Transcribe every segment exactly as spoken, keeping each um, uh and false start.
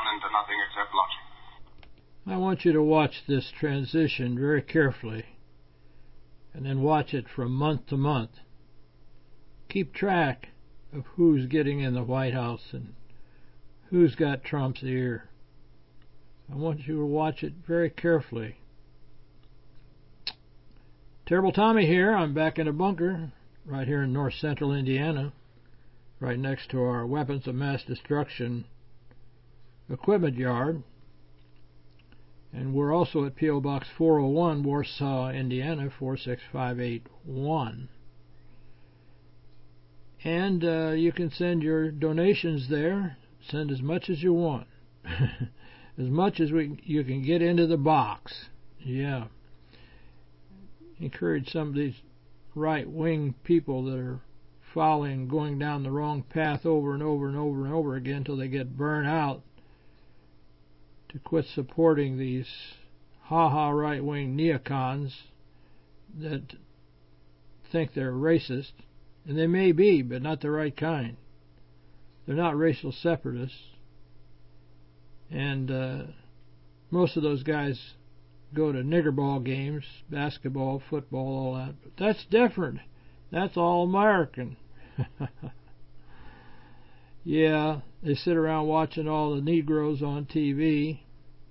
into nothing except blushing. I want you to watch this transition very carefully, and then watch it from month to month. Keep track of who's getting in the White House and who's got Trump's ear. I want you to watch it very carefully. Terrible Tommy here. I'm back in a bunker right here in north central Indiana, right next to our weapons of mass destruction equipment yard. And we're also at P O Box four oh one, Warsaw, Indiana, four six five eight one. And uh, you can send your donations there. Send as much as you want. As much as we you can get into the box. Yeah. Encourage some of these right-wing people that are following, going down the wrong path over and over and over and over again until they get burned out, to quit supporting these ha-ha right-wing neocons that think they're racist. And they may be, but not the right kind. They're not racial separatists. And uh, most of those guys go to nigger ball games, basketball, football, all that. But that's different. That's all American. Yeah, they sit around watching all the Negroes on T V.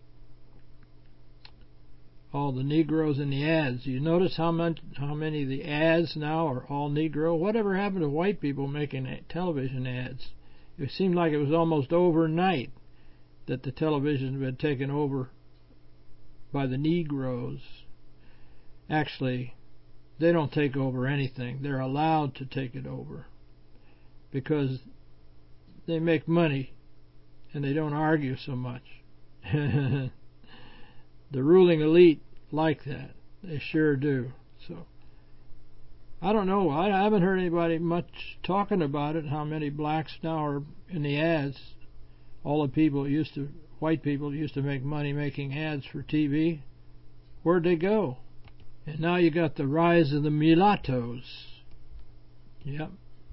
All the Negroes in the ads. You notice how much, how many of the ads now are all Negro? Whatever happened to white people making television ads? It seemed like it was almost overnight that the television had been taken over by the Negroes. Actually, they don't take over anything. They're allowed to take it over because they make money and they don't argue so much. The ruling elite like that. They sure do. So I don't know. I haven't heard anybody much talking about it, how many blacks now are in the ads. All the people used to, white people used to make money making ads for T V. Where'd they go? And now you got the rise of the mulattoes. Yep.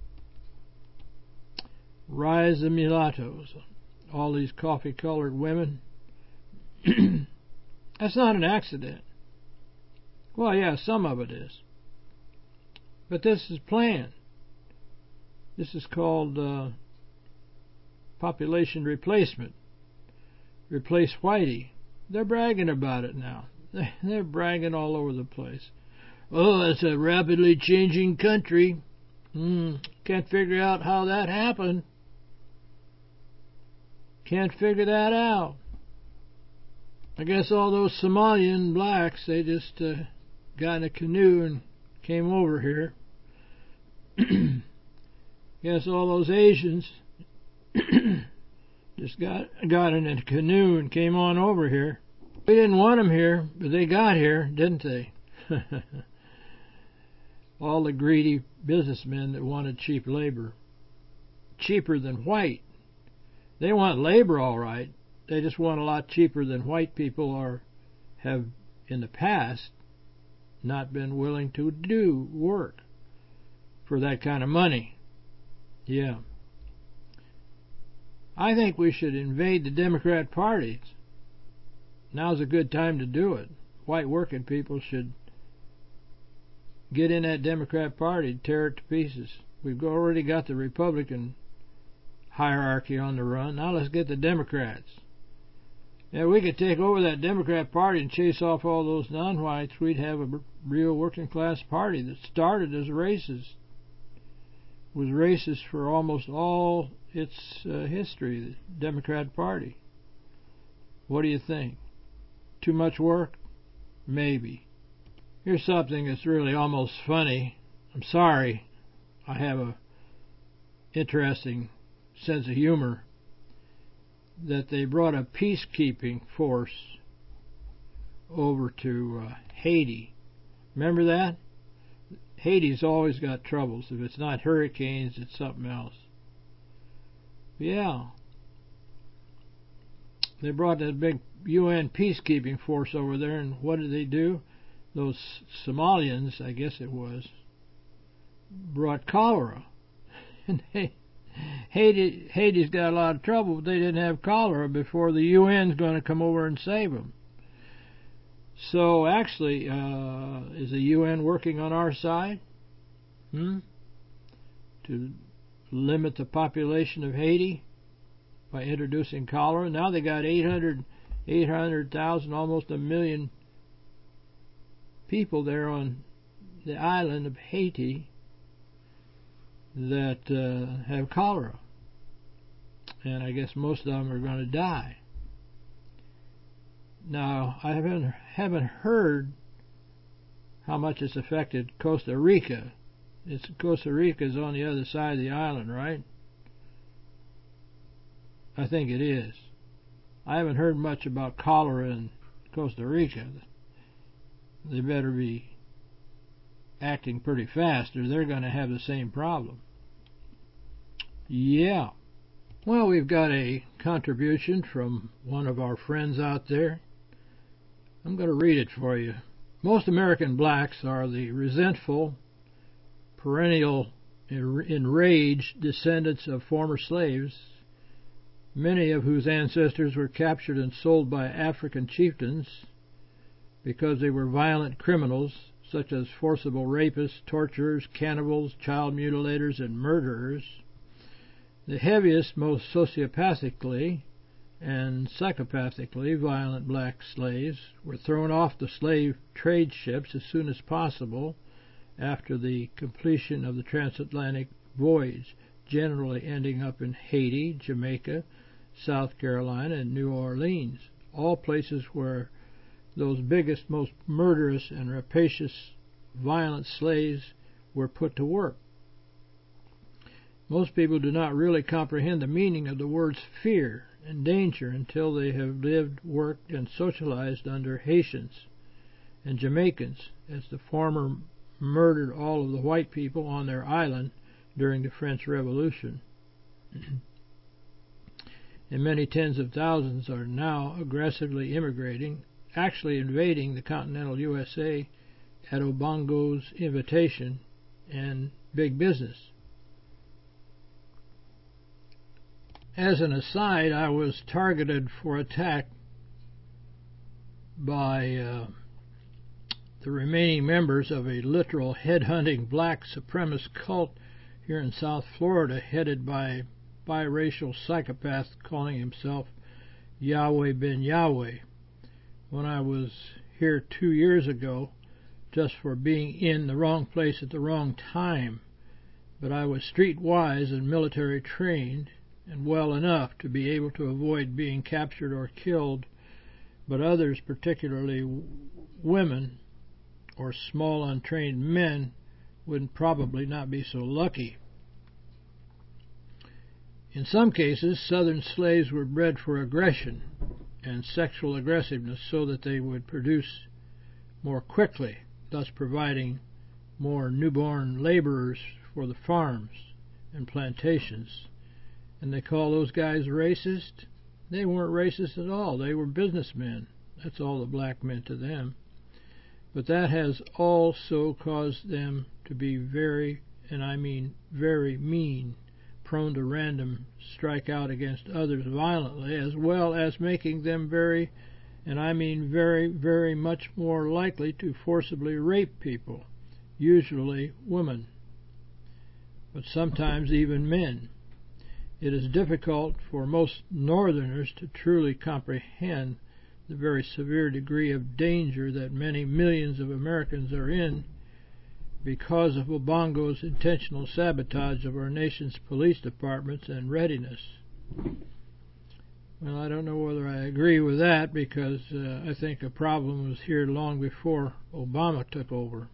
Rise of mulattoes. All these coffee-colored women. That's not an accident. Well, yeah, some of it is. But this is planned. This is called uh, population replacement. Replace Whitey. They're bragging about it now. They're bragging all over the place. Oh, it's a rapidly changing country. Hmm, can't figure out how that happened. Can't figure that out. I guess all those Somalian blacks, they just uh, got in a canoe and came over here. Guess all those Asians just got got in a canoe and came on over here. We didn't want them here, but they got here, didn't they? All the greedy businessmen that wanted cheap labor. Cheaper than white. They want labor all right. They just want a lot cheaper than white people are, have in the past not been willing to do work for that kind of money. Yeah. I think we should invade the Democrat Party. Now's a good time to do it. White working people should get in that Democrat Party, tear it to pieces. We've already got the Republican hierarchy on the run. Now let's get the Democrats. Yeah, we could take over that Democrat Party and chase off all those non-whites. We'd have a real working class party that started as racist. Was racist for almost all its uh, history, the Democrat Party. What do you think? Too much work? Maybe. Here's something that's really almost funny. I'm sorry. I have a interesting sense of humor. That they brought a peacekeeping force over to uh, Haiti. Remember that? Haiti's always got troubles. If it's not hurricanes, it's something else. Yeah. They brought that big U N peacekeeping force over there, and what did they do? Those Somalians, I guess it was, brought cholera. And they, Haiti, Haiti's got a lot of trouble, but they didn't have cholera before the U N's going to come over and save them. So actually, uh, is the U N working on our side? Hmm? To limit the population of Haiti by introducing cholera? Now they got eight hundred, eight hundred thousand, almost a million people there on the island of Haiti that uh, have cholera. And I guess most of them are going to die. Now, I haven't, haven't heard how much it's affected Costa Rica. It's, Costa Rica is on the other side of the island, right? I think it is. I haven't heard much about cholera in Costa Rica. They better be acting pretty fast or they're going to have the same problem. Yeah. Well, we've got a contribution from one of our friends out there. I'm going to read it for you. Most American blacks are the resentful, perennial, enraged descendants of former slaves, many of whose ancestors were captured and sold by African chieftains because they were violent criminals, such as forcible rapists, torturers, cannibals, child mutilators, and murderers. The heaviest, most sociopathically and psychopathically violent black slaves were thrown off the slave trade ships as soon as possible after the completion of the transatlantic voyage, generally ending up in Haiti, Jamaica, South Carolina, and New Orleans, all places where those biggest, most murderous and rapacious violent slaves were put to work. Most people do not really comprehend the meaning of the words fear and danger until they have lived, worked, and socialized under Haitians and Jamaicans, as the former murdered all of the white people on their island during the French Revolution. And many tens of thousands are now aggressively immigrating, actually invading the continental U S A at Obongo's invitation and big business. As an aside, I was targeted for attack by uh, the remaining members of a literal headhunting black supremacist cult here in South Florida, headed by a biracial psychopath calling himself Yahweh Ben Yahweh. When I was here two years ago, just for being in the wrong place at the wrong time, but I was streetwise and military trained and well enough to be able to avoid being captured or killed, but others, particularly women or small untrained men, would probably not be so lucky. In some cases, southern slaves were bred for aggression and sexual aggressiveness so that they would produce more quickly, thus providing more newborn laborers for the farms and plantations. And they call those guys racist? They weren't racist at all. They were businessmen. That's all the black meant to them. But that has also caused them to be very, and I mean very mean, prone to random strike out against others violently, as well as making them very, and I mean very, very much more likely to forcibly rape people, usually women, but sometimes even men. It is difficult for most Northerners to truly comprehend the very severe degree of danger that many millions of Americans are in because of Obongo's intentional sabotage of our nation's police departments and readiness. Well, I don't know whether I agree with that, because uh, I think a problem was here long before Obama took over.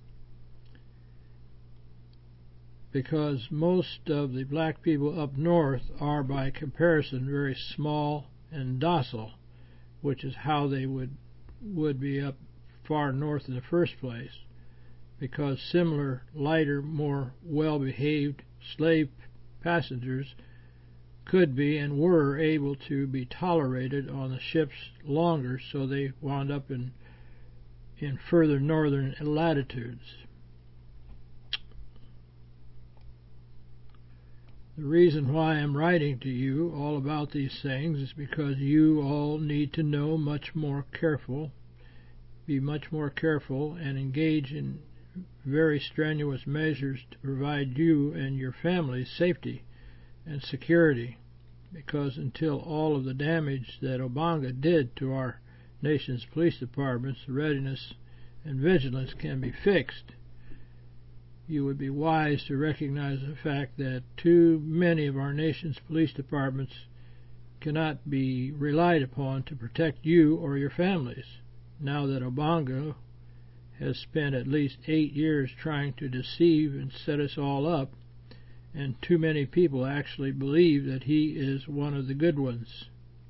Because most of the black people up north are, by comparison, very small and docile, which is how they would would be up far north in the first place, because similar, lighter, more well-behaved slave passengers could be and were able to be tolerated on the ships longer, so they wound up in in further northern latitudes. The reason why I'm writing to you all about these things is because you all need to know much more careful, be much more careful, and engage in very strenuous measures to provide you and your families safety and security, because until all of the damage that Obanga did to our nation's police departments, the readiness and vigilance can be fixed, you would be wise to recognize the fact that too many of our nation's police departments cannot be relied upon to protect you or your families, now that Obanga has spent at least eight years trying to deceive and set us all up, and too many people actually believe that he is one of the good ones.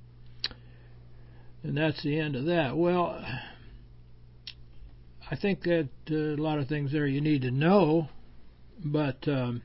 And that's the end of that. Well, I think that uh, a lot of things there you need to know, but um,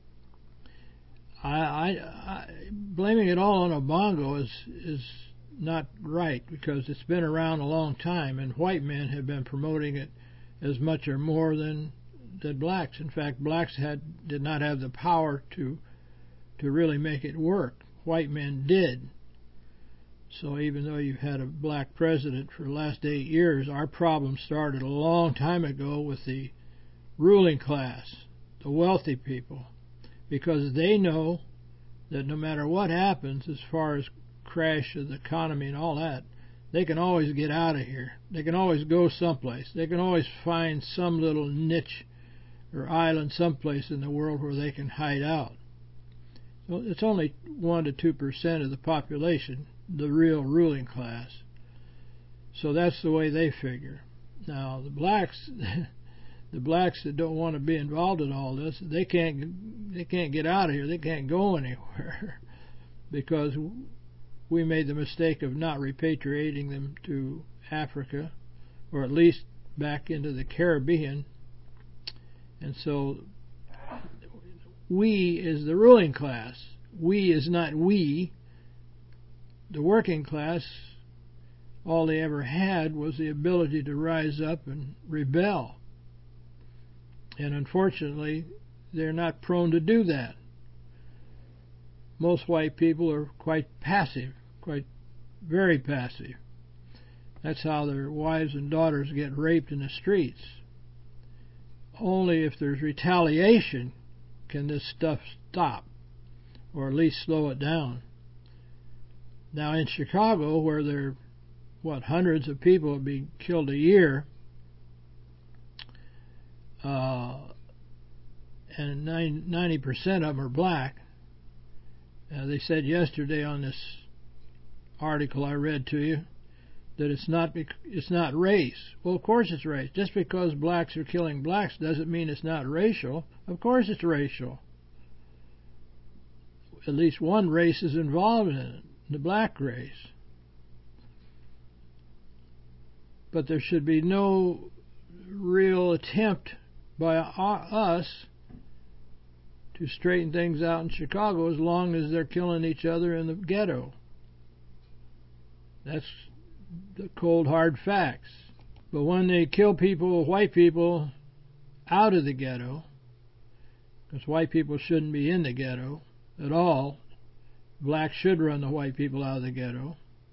I, I, I, blaming it all on Obanga is is not right, because it's been around a long time, and white men have been promoting it as much or more than than blacks. In fact, blacks had did not have the power to to really make it work. White men did. So even though you've had a black president for the last eight years, our problem started a long time ago with the ruling class, the wealthy people, because they know that no matter what happens as far as crash of the economy and all that, they can always get out of here. They can always go someplace. They can always find some little niche or island someplace in the world where they can hide out. So it's only one to two percent of the population, the real ruling class. So that's the way they figure. Now the blacks, the blacks that don't want to be involved in all this, they can't they can't get out of here. They can't go anywhere because we made the mistake of not repatriating them to Africa, or at least back into the Caribbean. And so we is the ruling class. We is not we. The working class, all they ever had was the ability to rise up and rebel. And unfortunately, they're not prone to do that. Most white people are quite passive, quite very passive. That's how their wives and daughters get raped in the streets. Only if there's retaliation can this stuff stop, or at least slow it down. Now in Chicago, where there are, what, hundreds of people are being killed a year, uh, and ninety percent of them are black. Uh, they said yesterday on this article I read to you that it's not it's not race. Well, of course it's race. Just because blacks are killing blacks doesn't mean it's not racial. Of course it's racial. At least one race is involved in it, the black race. But there should be no real attempt by us to straighten things out in Chicago as long as they're killing each other in the ghetto. That's the cold hard facts. But when they kill people, white people, out of the ghetto, because white people shouldn't be in the ghetto at all, blacks should run the white people out of the ghetto.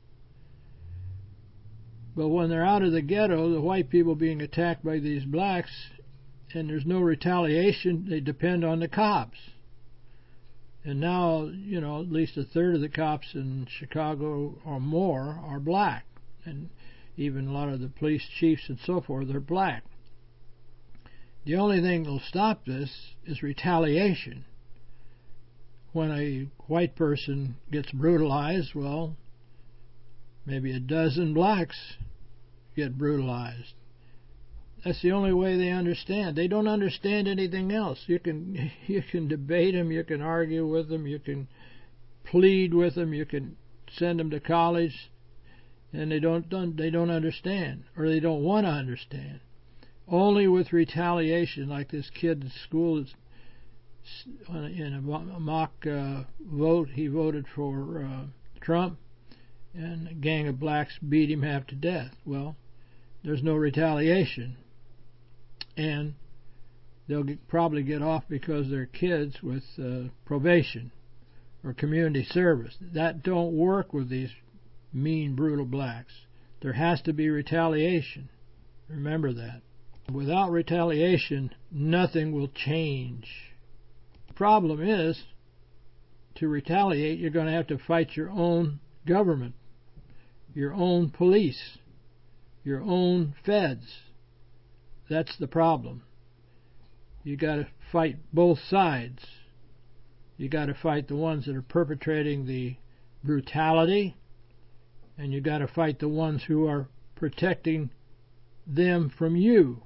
But when they're out of the ghetto, the white people being attacked by these blacks, and there's no retaliation, they depend on the cops. And now, you know, at least a third of the cops in Chicago or more are black. And even a lot of the police chiefs and so forth are black. The only thing that will stop this is retaliation. When a white person gets brutalized, well, maybe a dozen blacks get brutalized. That's the only way they understand. They don't understand anything else. You can you can debate them, you can argue with them, you can plead with them, you can send them to college, and they don't, don't they don't understand, or they don't want to understand. Only with retaliation, like this kid in school is in a mock uh, vote, he voted for uh, Trump, and a gang of blacks beat him half to death. Well, there's no retaliation. And they'll get, probably get off because they're kids with uh, probation or community service. That don't work with these mean, brutal blacks. There has to be retaliation. Remember that. Without retaliation, nothing will change. The problem is, to retaliate, you're going to have to fight your own government, your own police, your own feds. That's the problem. You got to fight both sides. You got to fight the ones that are perpetrating the brutality, and you got to fight the ones who are protecting them from you.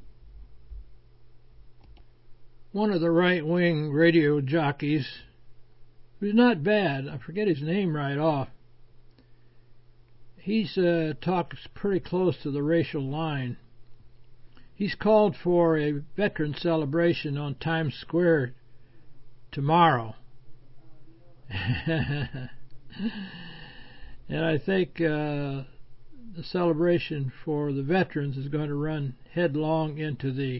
One of the right-wing radio jockeys, who's not bad, I forget his name right off, he's uh, talks pretty close to the racial line. He's called for a veteran celebration on Times Square tomorrow. And I think uh, the celebration for the veterans is going to run headlong into the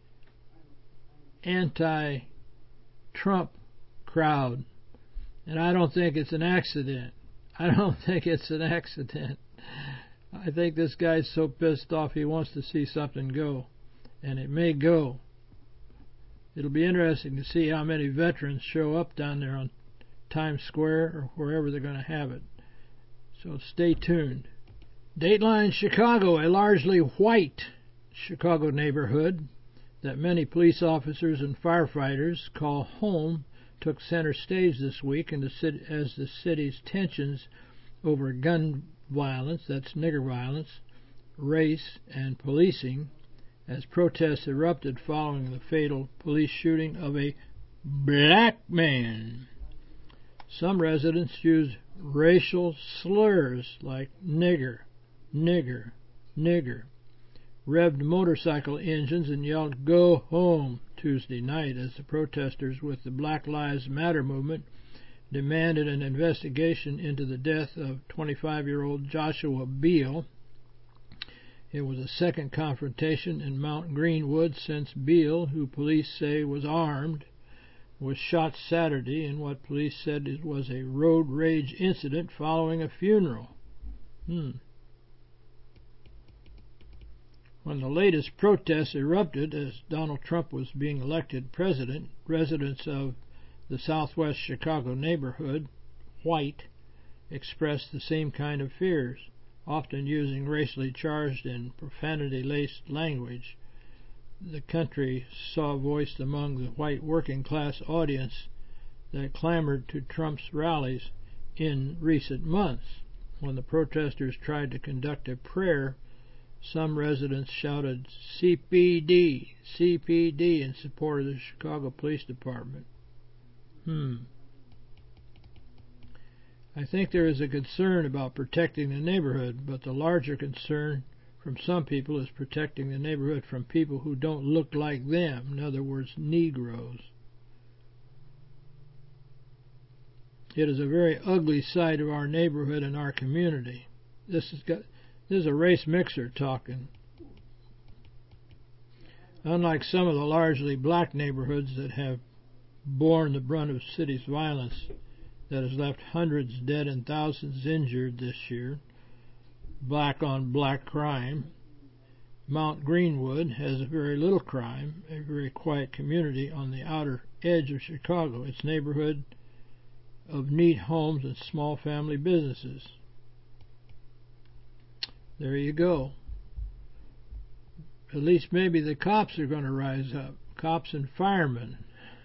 anti-Trump crowd. And I don't think it's an accident. I don't think it's an accident. I think this guy's so pissed off he wants to see something go. And it may go. It'll be interesting to see how many veterans show up down there on Times Square or wherever they're going to have it. So stay tuned. Dateline Chicago, a largely white Chicago neighborhood that many police officers and firefighters call home, took center stage this week in the city, as the city's tensions over gun violence, that's nigger violence, race, and policing, as protests erupted following the fatal police shooting of a black man. Some residents used racial slurs like nigger, nigger, nigger, revved motorcycle engines, and yelled, "Go home," Tuesday night as the protesters with the Black Lives Matter movement demanded an investigation into the death of twenty-five-year-old Joshua Beal. It was a second confrontation in Mount Greenwood since Beal, who police say was armed, was shot Saturday in what police said it was a road rage incident following a funeral. Hmm. When the latest protests erupted as Donald Trump was being elected president, residents of the southwest Chicago neighborhood, white, expressed the same kind of fears, often using racially charged and profanity-laced language. The country saw voiced among the white working-class audience that clamored to Trump's rallies in recent months. When the protesters tried to conduct a prayer, some residents shouted C P D, C P D in support of the Chicago Police Department. Hmm. I think there is a concern about protecting the neighborhood, but the larger concern from some people is protecting the neighborhood from people who don't look like them, in other words, Negroes. It is a very ugly side of our neighborhood and our community. This has got This is a race mixer talking. Unlike some of the largely black neighborhoods that have borne the brunt of city's violence that has left hundreds dead and thousands injured this year, black on black crime, Mount Greenwood has very little crime, a very quiet community on the outer edge of Chicago. Its neighborhood of neat homes and small family businesses. There you go. At least maybe the cops are going to rise up. Cops and firemen.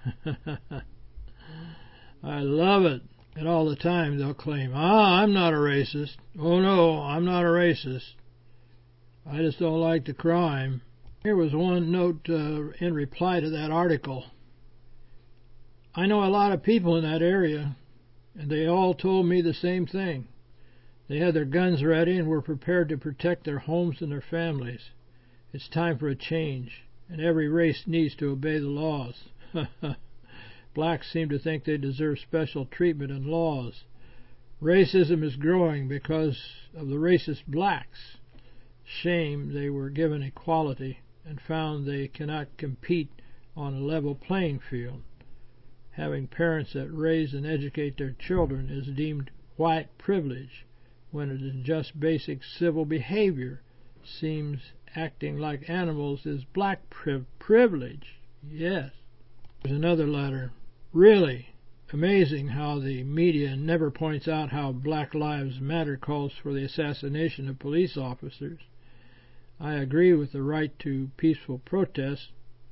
I love it. And all the time they'll claim, ah, I'm not a racist. Oh no, I'm not a racist. I just don't like the crime. Here was one note uh, in reply to that article. I know a lot of people in that area, and they all told me the same thing. They had their guns ready and were prepared to protect their homes and their families. It's time for a change, and every race needs to obey the laws. Blacks seem to think they deserve special treatment and laws. Racism is growing because of the racist blacks. Shame they were given equality and found they cannot compete on a level playing field. Having parents that raise and educate their children is deemed white privilege, when it is just basic civil behavior. Seems acting like animals is black pri- privilege. Yes. There's another letter. Really amazing how the media never points out how Black Lives Matter calls for the assassination of police officers. I agree with the right to peaceful protest,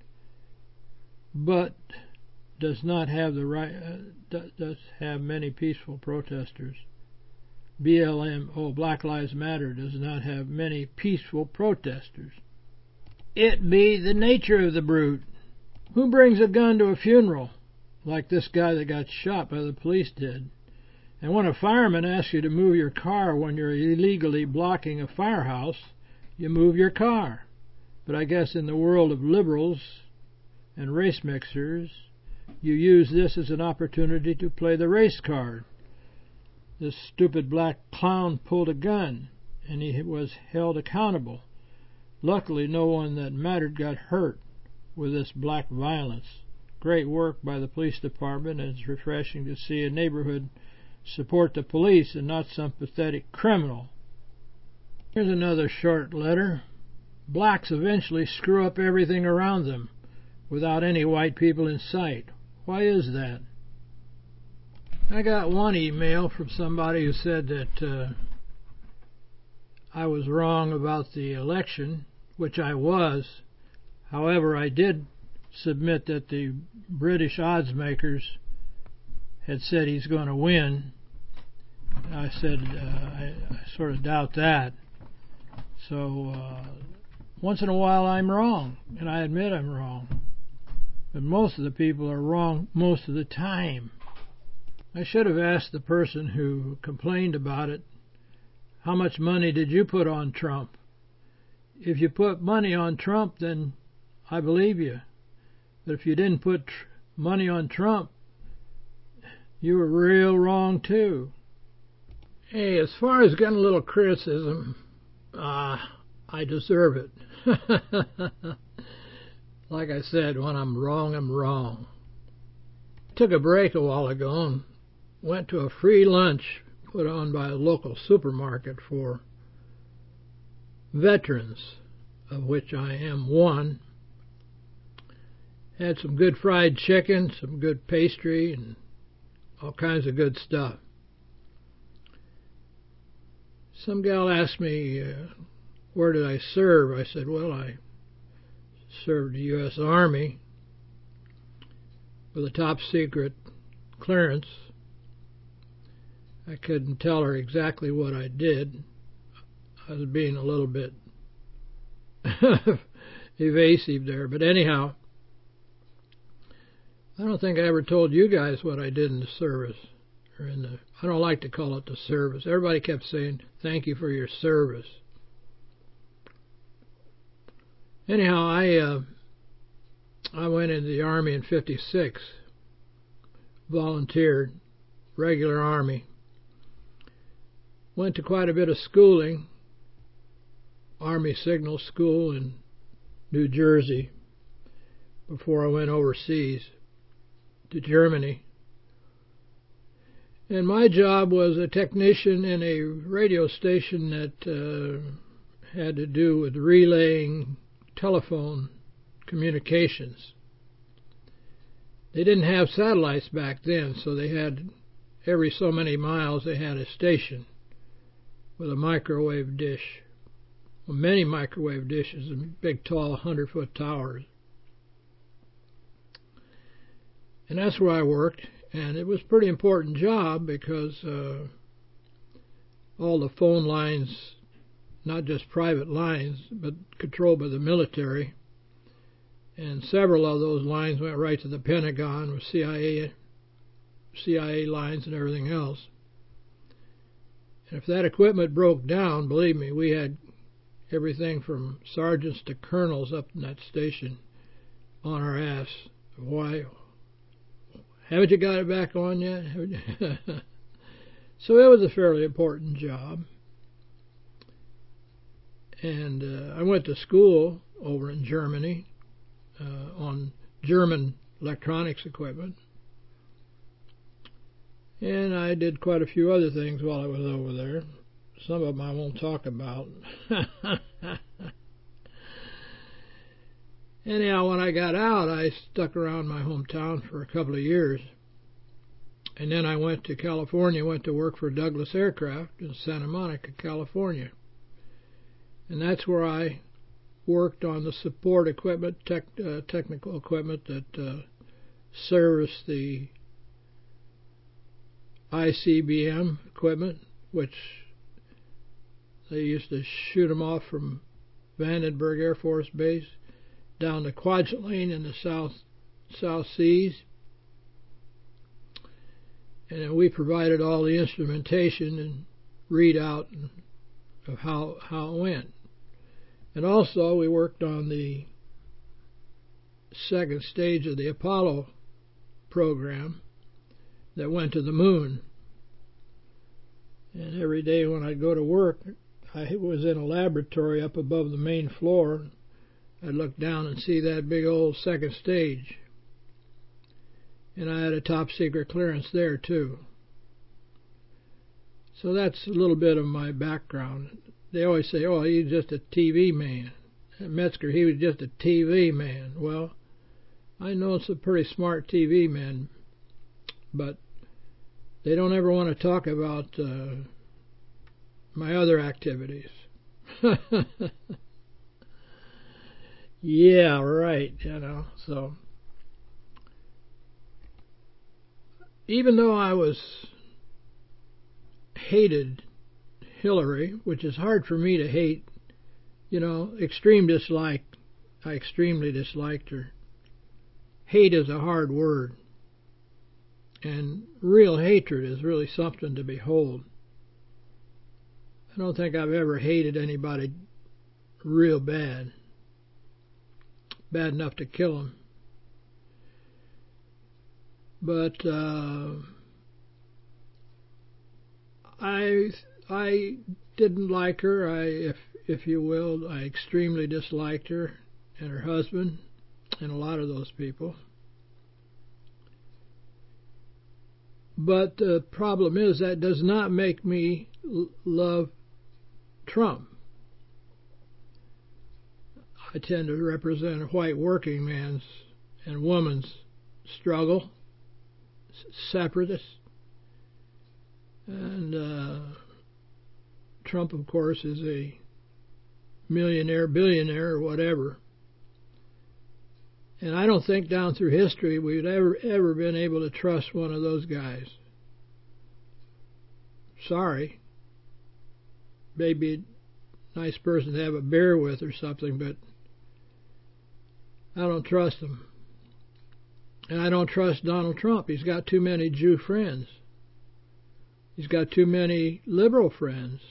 but does not have the right uh, does have many peaceful protesters. B L M, oh, Black Lives Matter does not have many peaceful protesters. It be the nature of the brute. Who brings a gun to a funeral, like this guy that got shot by the police did? And when a fireman asks you to move your car when you're illegally blocking a firehouse, you move your car. But I guess in the world of liberals and race mixers, you use this as an opportunity to play the race card. This stupid black clown pulled a gun, and he was held accountable. Luckily, no one that mattered got hurt with this black violence. Great work by the police department, and it's refreshing to see a neighborhood support the police and not some pathetic criminal. Here's another short letter. Blacks eventually screw up everything around them without any white people in sight. Why is that? I got one email from somebody who said that uh, I was wrong about the election, which I was. However, I did submit that the British odds makers had said he's going to win. I said uh, I, I sort of doubt that. So uh, once in a while I'm wrong, and I admit I'm wrong. But most of the people are wrong most of the time. I should have asked the person who complained about it, how much money did you put on Trump? If you put money on Trump, then I believe you. But if you didn't put tr- money on Trump, you were real wrong too. Hey, as far as getting a little criticism, uh, I deserve it. Like I said, when I'm wrong, I'm wrong. Took a break a while ago and went to a free lunch put on by a local supermarket for veterans, of which I am one. Had some good fried chicken, some good pastry, and all kinds of good stuff. Some gal asked me, uh, where did I serve? I said, well, I served the U S Army with a top secret clearance. I couldn't tell her exactly what I did. I was being a little bit evasive there. But anyhow, I don't think I ever told you guys what I did in the service. Or in the, I don't like to call it the service. Everybody kept saying, thank you for your service. Anyhow, I uh, I went into the Army in fifty-six, volunteered, regular Army. Went to quite a bit of schooling, Army Signal School in New Jersey, before I went overseas to Germany. And my job was a technician in a radio station that uh, had to do with relaying telephone communications. They didn't have satellites back then, so they had, every so many miles, they had a station with a microwave dish. Well, many microwave dishes and big, tall, hundred-foot towers. And that's where I worked, and it was a pretty important job because uh, all the phone lines, not just private lines, but controlled by the military, and several of those lines went right to the Pentagon with C I A, C I A lines and everything else. And if that equipment broke down, believe me, we had everything from sergeants to colonels up in that station on our ass. Why? Haven't you got it back on yet? So it was a fairly important job. And uh, I went to school over in Germany uh, on German electronics equipment. And I did quite a few other things while I was over there. Some of them I won't talk about. Anyhow, when I got out, I stuck around my hometown for a couple of years. And then I went to California, went to work for Douglas Aircraft in Santa Monica, California. And that's where I worked on the support equipment, tech, uh, technical equipment that uh, serviced the I C B M equipment, which they used to shoot them off from Vandenberg Air Force Base down to Kwajalein in the South South Seas. And then we provided all the instrumentation and readout of how, how it went. And also we worked on the second stage of the Apollo program that went to the moon. And every day when I'd go to work, I was in a laboratory up above the main floor. I'd look down and see that big old second stage. And I had a top secret clearance there too. So that's a little bit of my background. They always say, oh, he's just a T V man. At Metzger, he was just a T V man. Well, I know some pretty smart T V men, but they don't ever want to talk about uh, my other activities. Yeah, right, you know, so even though I was hated Hillary, which is hard for me to hate, you know, extreme dislike, I extremely disliked her. Hate is a hard word, and real hatred is really something to behold. I don't think I've ever hated anybody real bad, bad enough to kill them. But uh, I I didn't like her. I, if if you will, I extremely disliked her and her husband and a lot of those people. But the problem is that does not make me l- love Trump. I tend to represent a white working man's and woman's struggle, separatists. And uh, Trump, of course, is a millionaire, billionaire, or whatever. And I don't think down through history we've ever, ever been able to trust one of those guys. Sorry. Maybe a nice person to have a beer with or something, but I don't trust him. And I don't trust Donald Trump. He's got too many Jew friends. He's got too many liberal friends.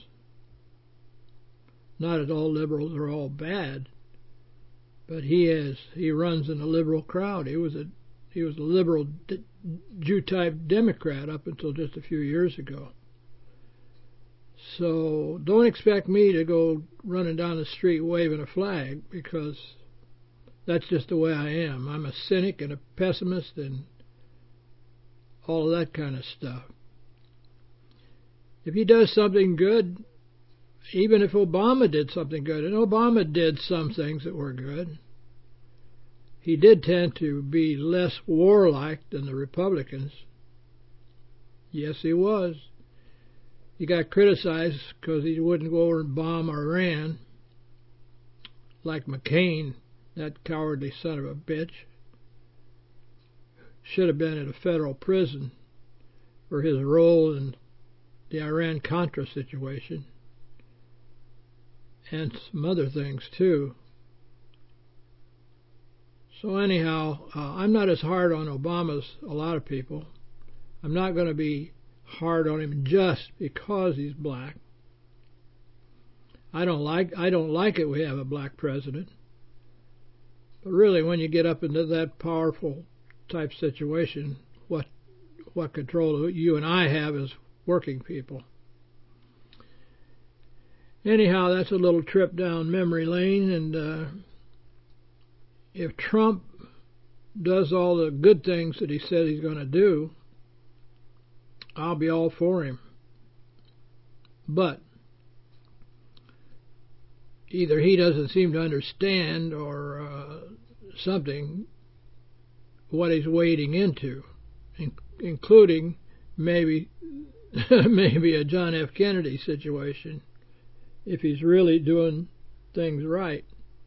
Not that all liberals are all bad, but he is. He runs in a liberal crowd. He was a he was a liberal d- Jew-type Democrat up until just a few years ago. So don't expect me to go running down the street waving a flag, because that's just the way I am. I'm a cynic and a pessimist and all of that kind of stuff. If he does something good, even if Obama did something good, and Obama did some things that were good, he did tend to be less warlike than the Republicans. Yes, he was. He got criticized because he wouldn't go over and bomb Iran like McCain, that cowardly son of a bitch. Should have been in a federal prison for his role in the Iran-Contra situation, and some other things too. So anyhow, uh, I'm not as hard on Obama as a lot of people. I'm not going to be hard on him just because he's black. I don't like I don't like it we have a black president. But really, when you get up into that powerful type situation, what what control you and I have as working people. Anyhow, that's a little trip down memory lane, and uh, if Trump does all the good things that he said he's going to do, I'll be all for him. But either he doesn't seem to understand or uh, something what he's wading into, in- including maybe maybe a John F. Kennedy situation if he's really doing things right.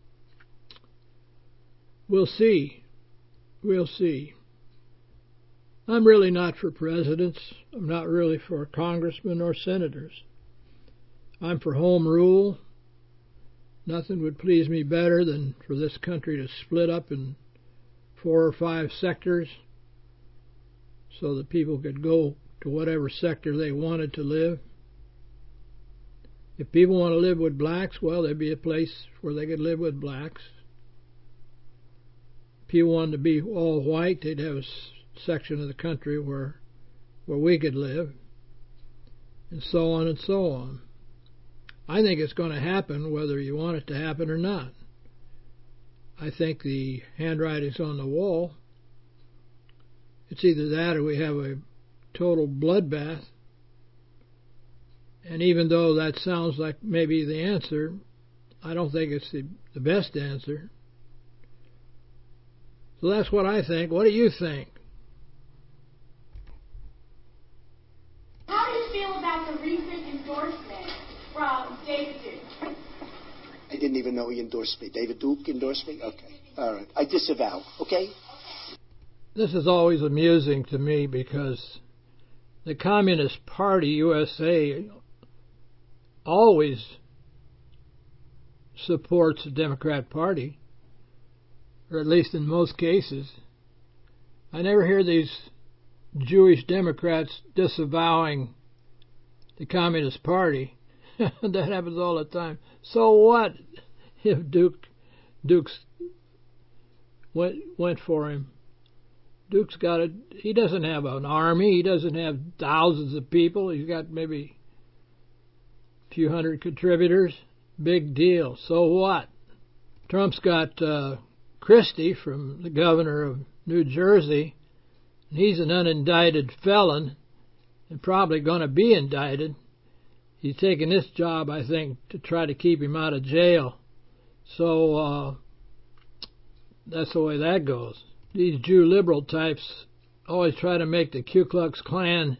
We'll see. We'll see. I'm really not for presidents. I'm not really for congressmen or senators. I'm for home rule. Nothing would please me better than for this country to split up in four or five sectors so that people could go to whatever sector they wanted to live. If people want to live with blacks, well, there'd be a place where they could live with blacks. If people wanted to be all white, they'd have a section of the country where where we could live, and so on and so on. I think it's going to happen whether you want it to happen or not. I think the handwriting's on the wall. It's either that or we have a total bloodbath. And even though that sounds like maybe the answer, I don't think it's the, the best answer. So that's what I think. What do you think? How do you feel about the recent endorsement from David Duke? I didn't even know he endorsed me. David Duke endorsed me? Okay. All right. I disavow. Okay? This is always amusing to me because the Communist Party, U S A, always supports the Democrat Party, or at least in most cases. I never hear these Jewish Democrats disavowing the Communist Party. That happens all the time. So what if Duke Duke's went went for him? Duke's got a he doesn't have an army, he doesn't have thousands of people, he's got maybe a few hundred contributors. Big deal. So what? Trump's got uh, Christie, from the governor of New Jersey, and he's an unindicted felon and probably going to be indicted. He's taking this job, I think, to try to keep him out of jail. So uh, that's the way that goes. These Jew liberal types always try to make the Ku Klux Klan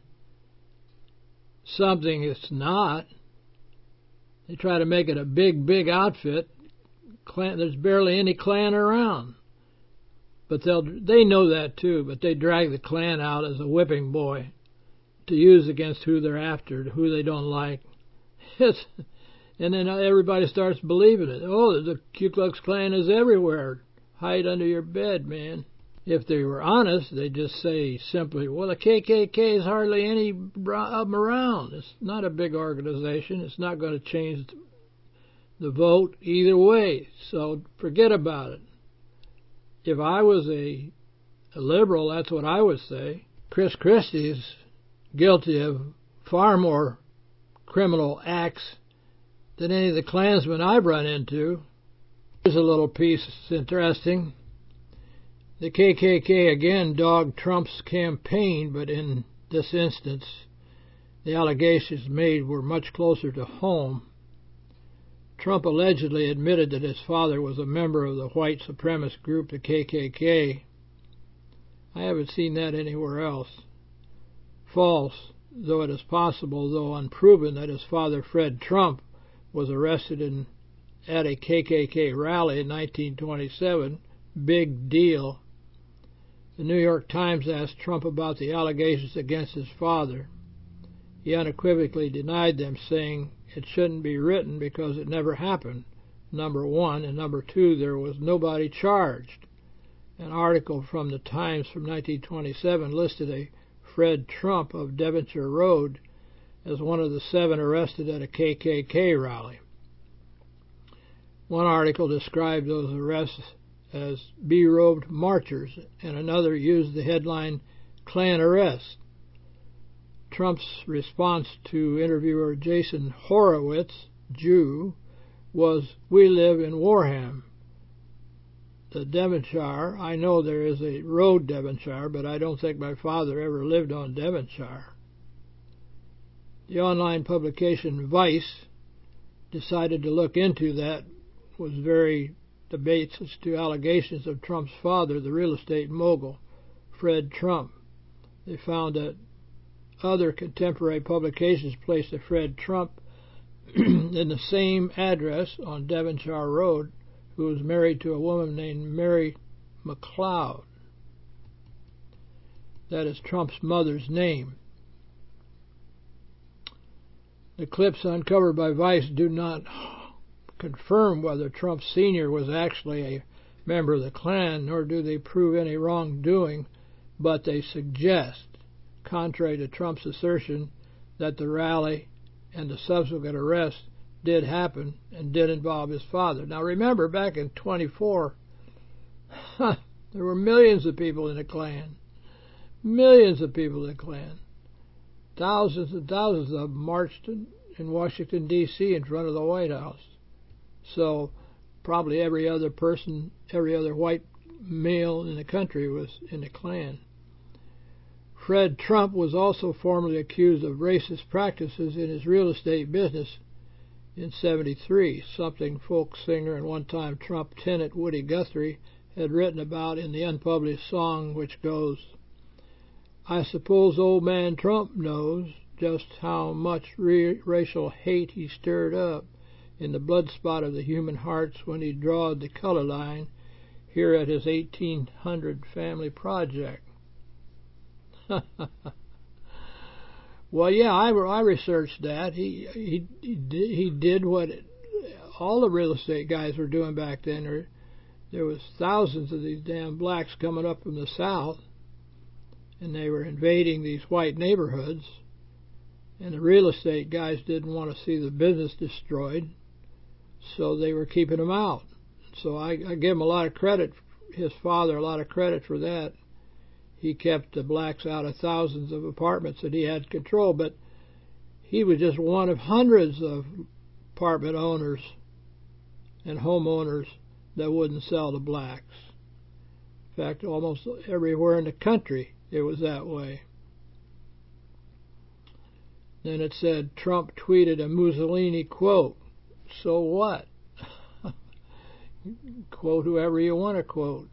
something it's not. They try to make it a big, big outfit. Klan, there's barely any Klan around. But they'll they know that too, but they drag the Klan out as a whipping boy to use against who they're after, who they don't like. It's, and then everybody starts believing it. Oh, the Ku Klux Klan is everywhere. Hide under your bed, man. If they were honest, they'd just say simply, well, the K K K is hardly any of them around. It's not a big organization. It's not going to change the vote either way, so forget about it. If I was a, a liberal, that's what I would say. Chris Christie's guilty of far more criminal acts than any of the Klansmen I've run into. Here's a little piece that's interesting. The K K K again dogged Trump's campaign, but in this instance, the allegations made were much closer to home. Trump allegedly admitted that his father was a member of the white supremacist group, the K K K. I haven't seen that anywhere else. False, though it is possible, though unproven, that his father, Fred Trump, was arrested in, at a K K K rally in nineteen twenty-seven. Big deal. The New York Times asked Trump about the allegations against his father. He unequivocally denied them, saying it shouldn't be written because it never happened, number one, and number two, there was nobody charged. An article from the Times from nineteen twenty-seven listed a Fred Trump of Devonshire Road as one of the seven arrested at a K K K rally. One article described those arrests as be-robed marchers, and another used the headline, Klan Arrest. Trump's response to interviewer Jason Horowitz, Jew, was, "We live in Warham." the Devonshire. I know there is a road Devonshire, but I don't think my father ever lived on Devonshire. The online publication Vice decided to look into that, was very debates as to allegations of Trump's father, the real estate mogul, Fred Trump. They found that other contemporary publications placed a Fred Trump in the same address on Devonshire Road, who was married to a woman named Mary McLeod. That is Trump's mother's name. The clips uncovered by Vice do not confirm whether Trump Senior was actually a member of the Klan, nor do they prove any wrongdoing, but they suggest, contrary to Trump's assertion, that the rally and the subsequent arrest did happen and did involve his father. Now remember, back in twenty-four, huh, there were millions of people in the Klan. Millions of people in the Klan. Thousands and thousands of them marched in, in Washington, D C in front of the White House. So probably every other person, every other white male in the country was in the Klan. Fred Trump was also formerly accused of racist practices in his real estate business in seventy-three, something folk singer and one-time Trump tenant Woody Guthrie had written about in the unpublished song which goes, "I suppose old man Trump knows just how much re- racial hate he stirred up in the blood spot of the human hearts when he drawed the color line here at his eighteen hundred family project." Well, yeah, I, I researched that. He he he did, he did what all the real estate guys were doing back then. There, there was thousands of these damn blacks coming up from the South, and they were invading these white neighborhoods, and the real estate guys didn't want to see the business destroyed, so they were keeping them out. So I, I give him a lot of credit, his father, a lot of credit for that. He kept the blacks out of thousands of apartments that he had control, but he was just one of hundreds of apartment owners and homeowners that wouldn't sell to blacks. In fact, almost everywhere in the country it was that way. Then it said Trump tweeted a Mussolini quote. So what? Quote whoever you want to quote.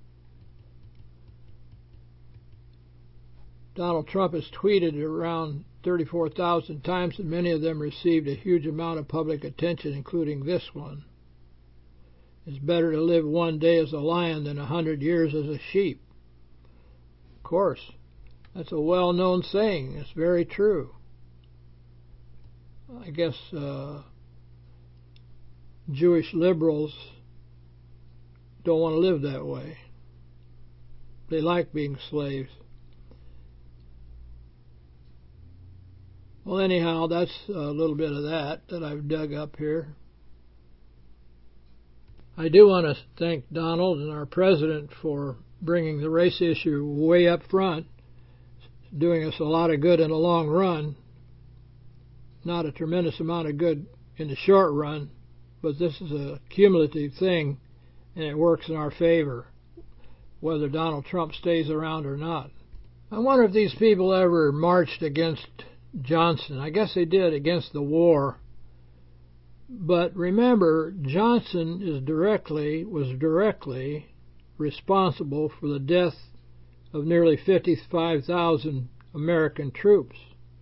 Donald Trump has tweeted around thirty-four thousand times, and many of them received a huge amount of public attention, including this one. It's better to live one day as a lion than a hundred years as a sheep. Of course, that's a well-known saying. It's very true. I guess uh, Jewish liberals don't want to live that way. They like being slaves. Well, anyhow, that's a little bit of that that I've dug up here. I do want to thank Donald and our president for bringing the race issue way up front, doing us a lot of good in the long run. Not a tremendous amount of good in the short run, but this is a cumulative thing, and it works in our favor, whether Donald Trump stays around or not. I wonder if these people ever marched against Johnson. I guess they did, against the war. But remember, Johnson is directly was directly responsible for the death of nearly fifty-five thousand American troops.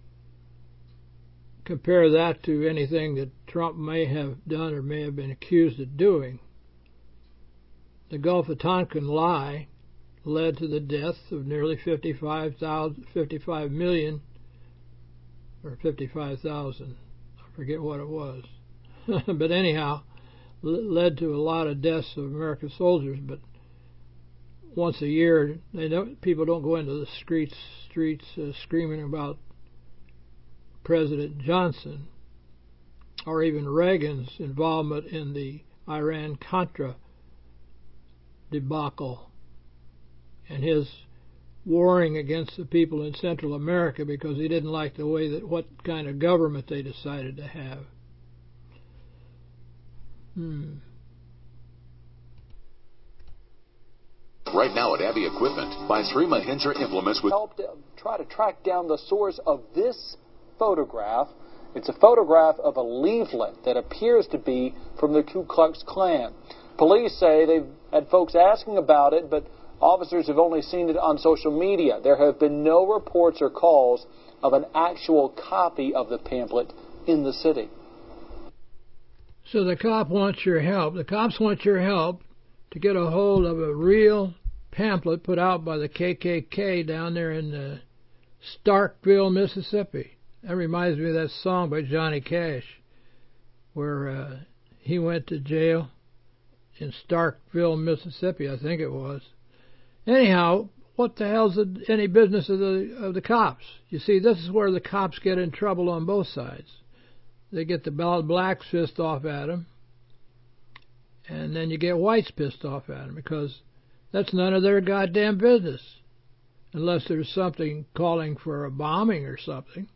Compare that to anything that Trump may have done or may have been accused of doing. The Gulf of Tonkin lie led to the death of nearly fifty-five thousand, fifty-five million, or fifty-five thousand. I forget what it was. But anyhow, led to a lot of deaths of American soldiers. But once a year, they don't, people don't go into the streets, streets uh, screaming about President Johnson or even Reagan's involvement in the Iran-Contra debacle and his warring against the people in Central America because he didn't like the way that what kind of government they decided to have. Hmm. right now at Abbey Equipment. Buy three Mahindra implements with... Helped try to track down the source of this photograph. It's a photograph of a leaflet that appears to be from the Ku Klux Klan. Police say they've had folks asking about it, but officers have only seen it on social media. There have been no reports or calls of an actual copy of the pamphlet in the city. So the cop wants your help. The cops want your help to get a hold of a real pamphlet put out by the K K K down there in uh, Starkville, Mississippi. That reminds me of that song by Johnny Cash, where uh, he went to jail in Starkville, Mississippi, I think it was. Anyhow, what the hell's the, any business of the of the cops? You see, this is where the cops get in trouble on both sides. They get the blacks pissed off at them, and then you get whites pissed off at them, because that's none of their goddamn business, unless there's something calling for a bombing or something.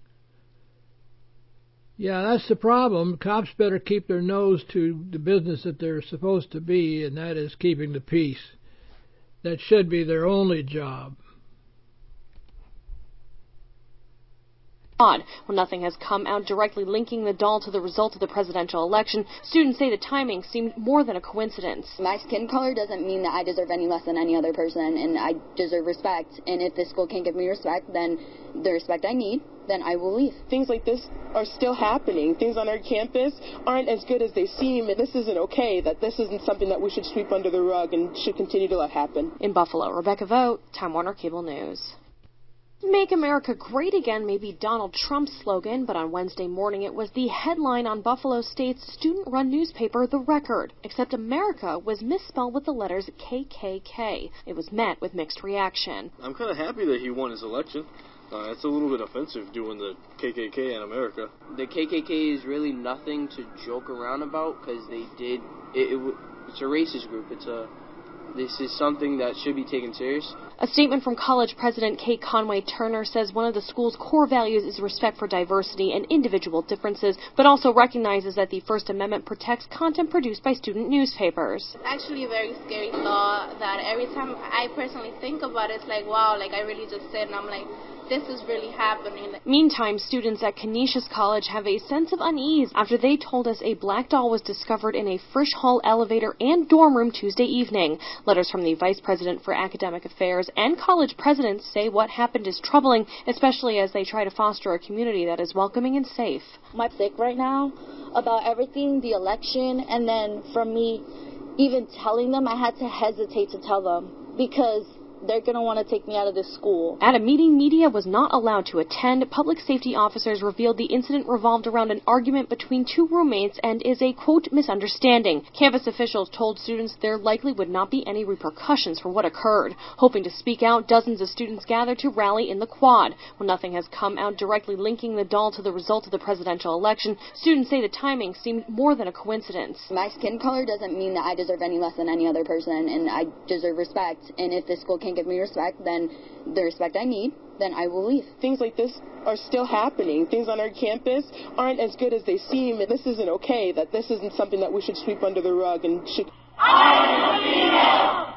Yeah, that's the problem. Cops better keep their nose to the business that they're supposed to be, and that is keeping the peace. That should be their only job. When nothing has come out directly linking the doll to the result of the presidential election, students say the timing seemed more than a coincidence. My skin color doesn't mean that I deserve any less than any other person, and I deserve respect. And if this school can't give me respect, then the respect I need, then I will leave. Things like this are still happening. Things on our campus aren't as good as they seem, and this isn't okay, that this isn't something that we should sweep under the rug and should continue to let happen. In Buffalo, Rebecca Vogt, Time Warner Cable News. Make America Great Again may be Donald Trump's slogan, but on Wednesday morning it was the headline on Buffalo State's student-run newspaper, The Record, except America was misspelled with the letters K K K. It was met with mixed reaction. I'm kind of happy that he won his election. Uh, it's a little bit offensive doing the K K K in America. The K K K is really nothing to joke around about, because they did, it, it, it's a racist group. It's a, this is something that should be taken serious. A statement from college president Kate Conway Turner says one of the school's core values is respect for diversity and individual differences, but also recognizes that the First Amendment protects content produced by student newspapers. It's actually a very scary thought that every time I personally think about it, it's like, wow, like I really just sit and I'm like, this is really happening. Meantime, students at Canisius College have a sense of unease after they told us a black doll was discovered in a Frisch Hall elevator and dorm room Tuesday evening. Letters from the Vice President for Academic Affairs and college presidents say what happened is troubling, especially as they try to foster a community that is welcoming and safe. I'm sick right now about everything, the election, and then from me even telling them, I had to hesitate to tell them because they're going to want to take me out of this school. At a meeting media was not allowed to attend, public safety officers revealed the incident revolved around an argument between two roommates and is a, quote, misunderstanding. Campus officials told students there likely would not be any repercussions for what occurred. Hoping to speak out, dozens of students gathered to rally in the quad. When nothing has come out directly linking the doll to the result of the presidential election, students say the timing seemed more than a coincidence. My skin color doesn't mean that I deserve any less than any other person, and I deserve respect. And if this school can't give me respect, then the respect I need, then I will leave. Things like this are still happening. Things on our campus aren't as good as they seem, and this isn't okay, that this isn't something that we should sweep under the rug and should... I am a female.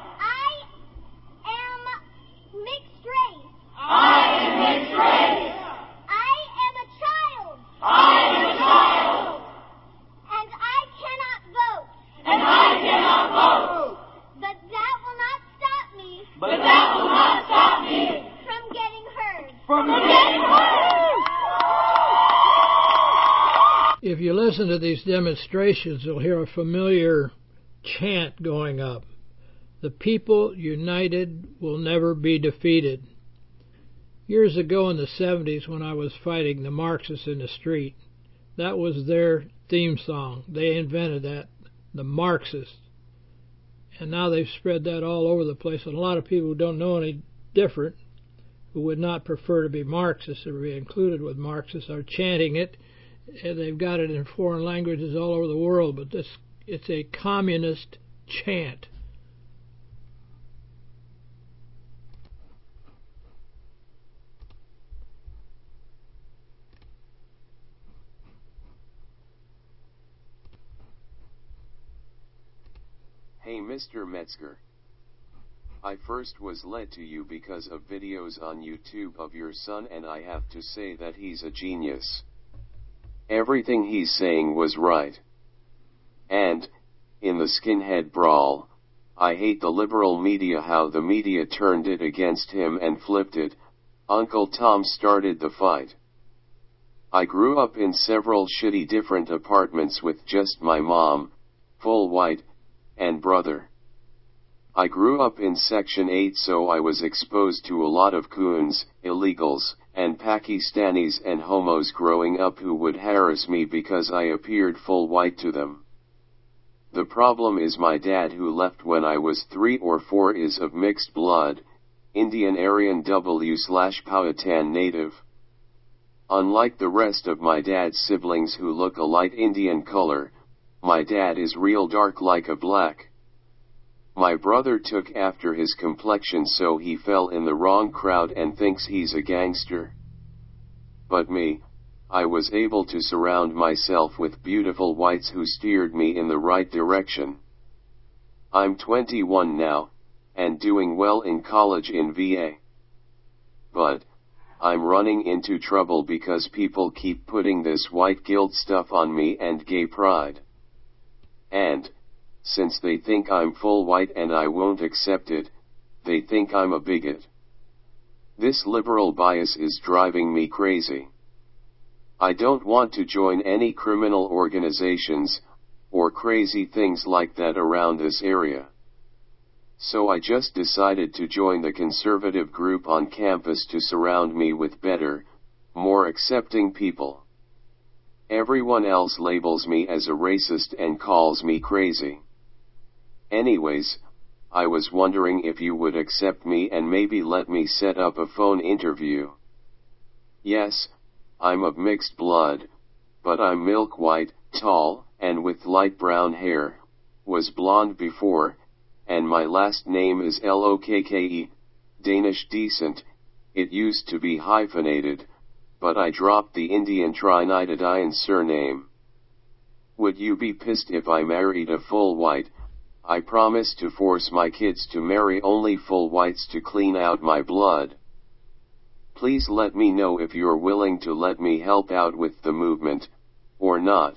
I am mixed race. I am mixed race. I am a child. I am a child. And I cannot vote. And I cannot vote. But that will not stop me. But that will not stop me. From getting heard. From getting heard. If you listen to these demonstrations, you'll hear a familiar chant going up. The people united will never be defeated. Years ago in the seventies, when I was fighting the Marxists in the street, that was their theme song. They invented that, the Marxists. And now they've spread that all over the place. And a lot of people who don't know any different, who would not prefer to be Marxists or be included with Marxists, are chanting it. And they've got it in foreign languages all over the world, but this it's a communist chant. Hey, Mister Metzger. I first was led to you because of videos on YouTube of your son, and I have to say that he's a genius. Everything he's saying was right. And, in the skinhead brawl, I hate the liberal media, how the media turned it against him and flipped it. Uncle Tom started the fight. I grew up in several shitty different apartments with just my mom, full white, and brother. I grew up in Section eight, so I was exposed to a lot of coons, illegals, and Pakistanis and homos growing up who would harass me because I appeared full white to them. The problem is my dad, who left when I was three or four, is of mixed blood, Indian Aryan W slash Powhatan native. Unlike the rest of my dad's siblings who look a light Indian color, my dad is real dark like a black. My brother took after his complexion, so he fell in the wrong crowd and thinks he's a gangster. But me, I was able to surround myself with beautiful whites who steered me in the right direction. I'm twenty-one now, and doing well in college in V A. But, I'm running into trouble because people keep putting this white guilt stuff on me and gay pride. And, since they think I'm full white and I won't accept it, they think I'm a bigot. This liberal bias is driving me crazy. I don't want to join any criminal organizations, or crazy things like that around this area. So I just decided to join the conservative group on campus to surround me with better, more accepting people. Everyone else labels me as a racist and calls me crazy. Anyways, I was wondering if you would accept me and maybe let me set up a phone interview. Yes, I'm of mixed blood, but I'm milk white, tall, and with light brown hair, was blonde before, and my last name is L O K K E, Danish decent. It used to be hyphenated, but I dropped the Indian trinidadian surname. Would you be pissed if I married a full white? I promise to force my kids to marry only full whites to clean out my blood. Please let me know if you're willing to let me help out with the movement, or not.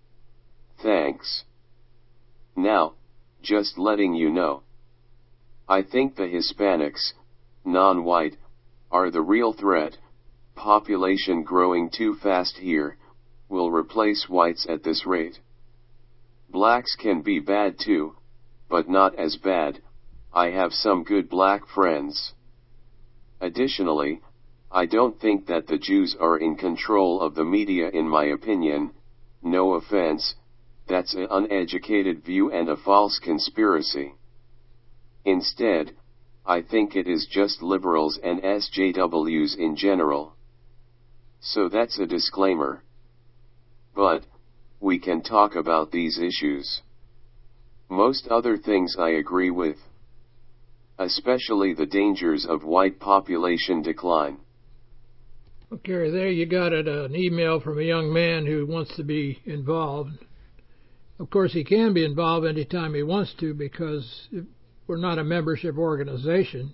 Thanks. Now, just letting you know. I think the Hispanics, non-white, are the real threat. Population growing too fast here, will replace whites at this rate. Blacks can be bad too, but not as bad. I have some good black friends. Additionally, I don't think that the Jews are in control of the media, in my opinion. No offense, that's an uneducated view and a false conspiracy. Instead, I think it is just liberals and S J Ws in general. So that's a disclaimer. But, we can talk about these issues. Most other things I agree with. Especially the dangers of white population decline. Okay, there you got it, an email from a young man who wants to be involved. Of course, he can be involved anytime he wants to, because we're not a membership organization.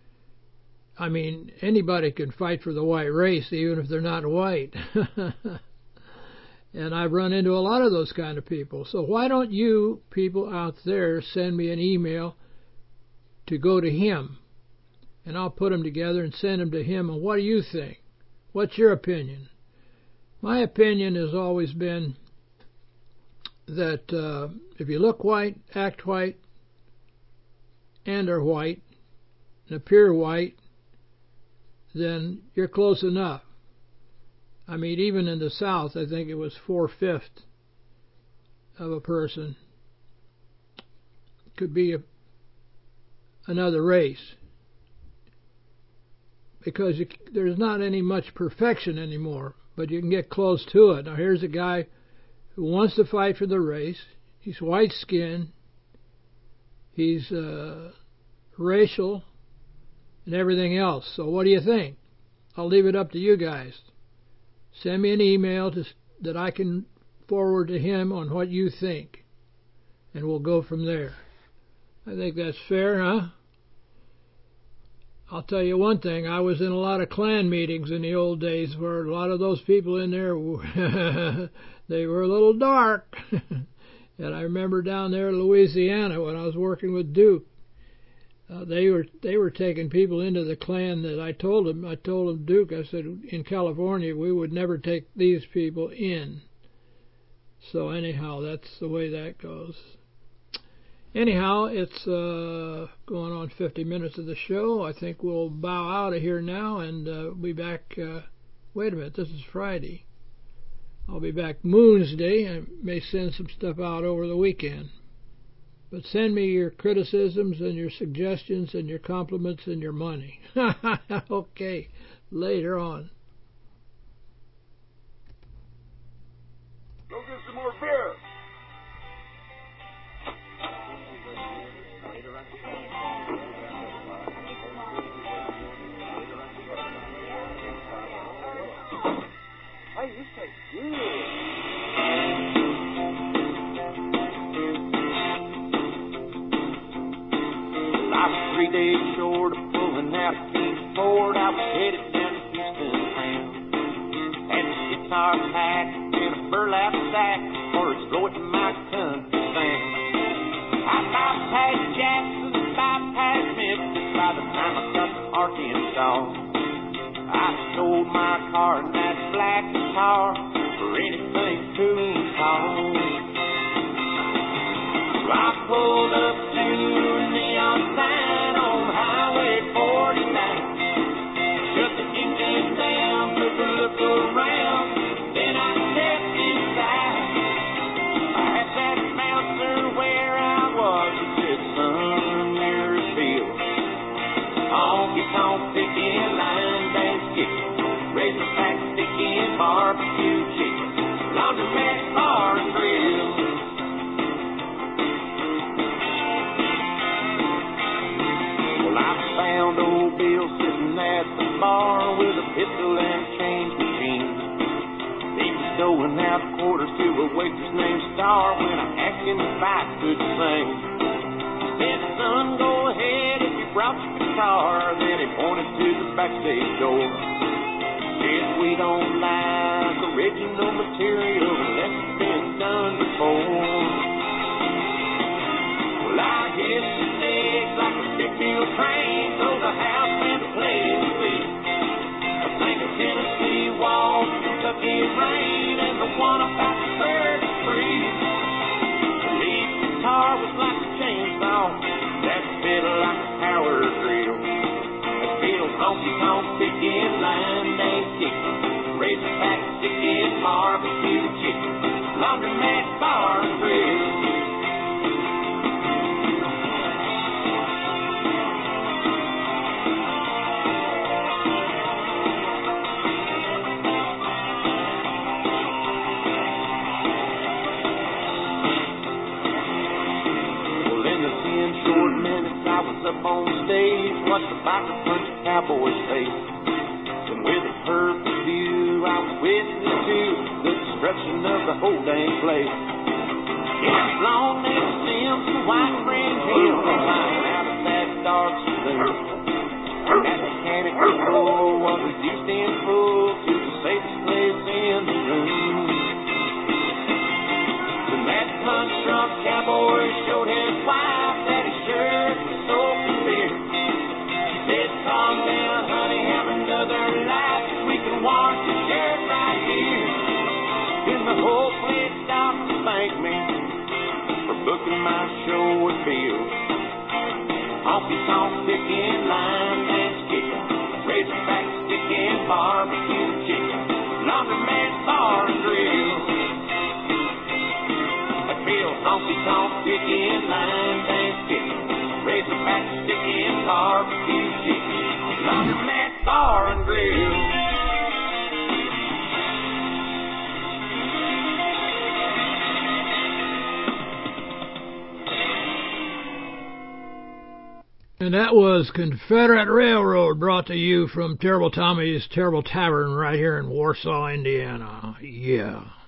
I mean, anybody can fight for the white race, even if they're not white. And I've run into a lot of those kind of people. So why don't you people out there send me an email to go to him, and I'll put them together and send them to him. And what do you think? What's your opinion? My opinion has always been that uh, if you look white, act white, and are white, and appear white, then you're close enough. I mean, even in the South, I think it was four-fifths of a person could be a, another race. Because you, there's not any much perfection anymore, but you can get close to it. Now, here's a guy who wants to fight for the race. He's white-skinned. He's uh, racial and everything else. So what do you think? I'll leave it up to you guys. Send me an email to, that I can forward to him on what you think, and we'll go from there. I think that's fair, huh? I'll tell you one thing, I was in a lot of Klan meetings in the old days where a lot of those people in there, they were a little dark. And I remember down there in Louisiana when I was working with Duke, uh, they were they were taking people into the Klan that I told them, I told them, Duke, I said, in California we would never take these people in. So anyhow, that's the way that goes. Anyhow, it's uh, going on fifty minutes of the show. I think we'll bow out of here now and uh, be back. Uh, wait a minute, this is Friday. I'll be back Moonsday. I may send some stuff out over the weekend. But send me your criticisms and your suggestions and your compliments and your money. Okay, later on. Go get some more beer. Hey, you taste good. I was three days short of pulling out of Kingsport. I was headed down to Houston town. Had the guitar packed in a burlap sack for exploiting my country sound. I bypassed Jackson, bypassed Memphis by the time I got to Arkansas. I sold my car and that black guitar for anything cool call. I pulled up to a neon sign on Highway forty-nine. Shut the engine down, took a look around, then I stepped inside. I asked that bouncer where I was. He said, son, you're a bill. Honky tonk picking, line dance kicking, razorback sticking, barbecue chicken, laundromat bar and grill. Well, I found old Bill sitting at the bar with a pistol and a change machine. He was doling out quarters to a waitress named Star when I asked him if I could sing. He said, son, go ahead if you brought your guitar. Then he pointed to the backstage door. Said, we don't like original material unless it's been done before. Well, I hit the sticks like a big wheel train, throw the house and play the beat. I sang a Tennessee waltz, Kentucky rain, and the one about the third free. The lead guitar was like a chainsaw, that fiddle like a power drill. That fiddle honky tonk picking, line dance kicking, razorback sticking, barbecue chicken, laundromat bar and grill. Up on stage, watch the biker punch a cowboy's face. And with a perfect view, I was witness to the destruction of the whole dang place. It's long neck Sims and white friend Jim flying out of that dark saloon. That mechanic control was reduced in full to the safest place in the room. When that punch drunk cowboy showed his wife that he sure soaking beer. She said, calm down, honey, have another life. We can wash the shirt right here. Then the whole place stopped to thank me for booking my show with Bill. Honky tonk picking, line dance kicking, razorback sticking, barbecue chicken, laundromat bar and grill. That Bill honky tonk picking, line dance kicking, razorback sticking, barbecue chicken, laundromat bar and grill. And that was Confederate Railroad, brought to you from Terrible Tommy's Terrible Tavern right here in Warsaw, Indiana. Yeah.